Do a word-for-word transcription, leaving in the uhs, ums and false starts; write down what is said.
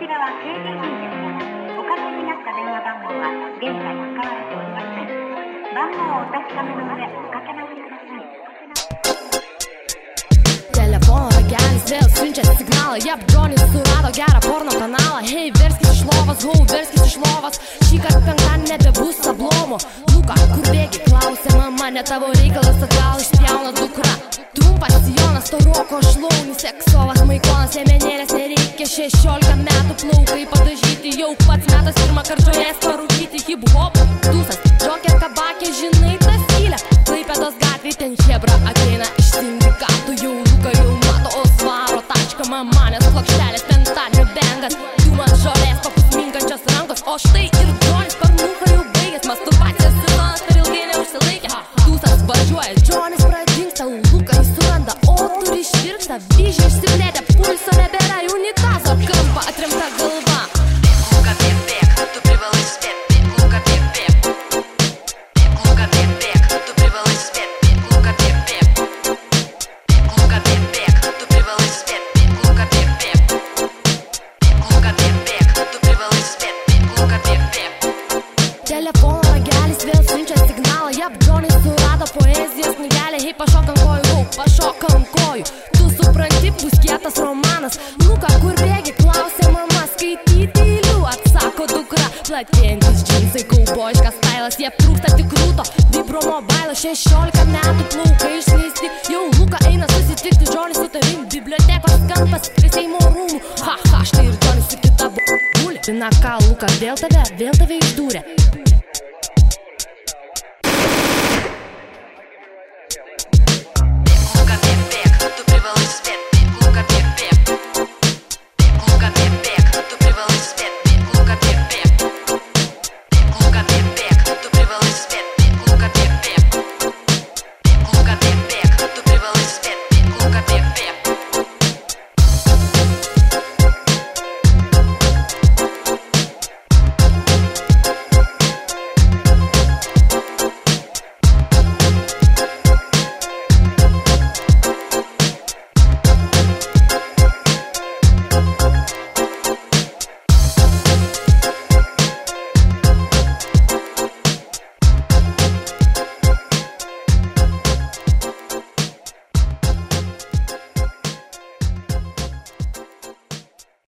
ちらは警備員です。おかけになった電話番号は現在使われておりません。番号をお確かめの上おかけ直しください。 Telefono ragelis vėl siunčia signalą. Jep, Džonis surado gerą porno kanalą. Hei, verskis iš lovas, hau, verskis iš lovas. Šįkart penktadienį nebebus sablomo. Luka, kur bėgi, klausė mama. Ne tavo reikalas, atgal išspjauna dukra. Trumpas sijonas, toroko šlaunis. Seksovas maikonas, ėmenėlės nereikia. Šešiolika metų plaukai padažyti. Jau pats metas pirmą kartą jas parūkyti. Hip hop, dūsas, džokė kabakė. Žinai tą skylę, Klaipėdos gatvėj ten hebra ateina iš sindikatų. Jau Luka jau mato, o svaro tačka mamanės plokštelės, penktadienio bengas. Dūmas žolės, papusminkančios rankos. O štai ir Džonis per nuką jau baigęs. Masturbacijos sezonas per ilgai neužsilaikė. Dūsas važiuoja, Džonis pradingsta. Luka jis suranda, o turi švirkštą. Vyžiai išsiplėtė, pulso nebėra. Į unitazo kampą atremta galva. Luka, bėg, bėg, tu privalai spėt. Luka, bėg, bėg. Luka, bėg, bėg, tu privalai spėt. Luka, bėg, bėg. Luka, bėg, bėg, tu privalai spėt. Luka, bėg, bėg. Luka, bėg, bėg, tu privalai spėt. Luka, bėg, bėg. Telefono ragelis vėl siunčia signalą. Jep, Džonis surado poezijos knygelę. Hei, pašok ant kojų, hau, pašok ant kojų. Tu supranti, bus kietas romanas. Luka, kur bėgi, klausė mama. Skaityti įliu, atsako dukra. Platėjantis džinsai, kaubojiškas stailas. Jie trūksta tik rūto, vibro mobailas. Šešiolika metų plaukai išleisti. Jau Luka eina susitikti, Džonis su tavim. Bibliotekos kampas prie Seimo rūmų. Ha, ha, štai ir Džonis su kita b***uli. Na ką, Luka, vėl tave, vėl tave išdūrė.